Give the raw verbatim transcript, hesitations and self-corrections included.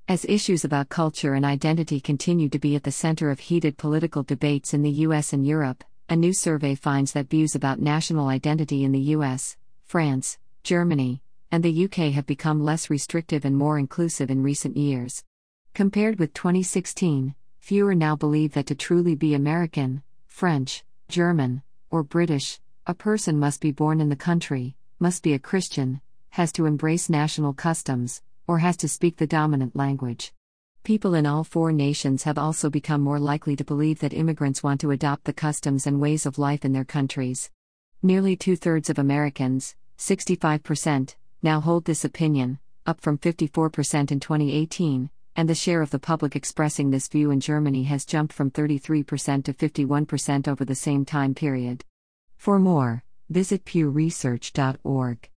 As issues about culture and identity continue to be at the center of heated political debates in the U S and Europe, a new survey finds that views about national identity in the U S, France, Germany, and the U K have become less restrictive and more inclusive in recent years. Compared with twenty sixteen, fewer now believe that to truly be American, French, German, or British, a person must be born in the country, must be a Christian, has to embrace national customs, or has to speak the dominant language. People in all four nations have also become more likely to believe that immigrants want to adopt the customs and ways of life in their countries. Nearly two-thirds of Americans, sixty-five percent, now hold this opinion, up from fifty-four percent in twenty eighteen, and the share of the public expressing this view in Germany has jumped from thirty-three percent to fifty-one percent over the same time period. For more, visit pew research dot org.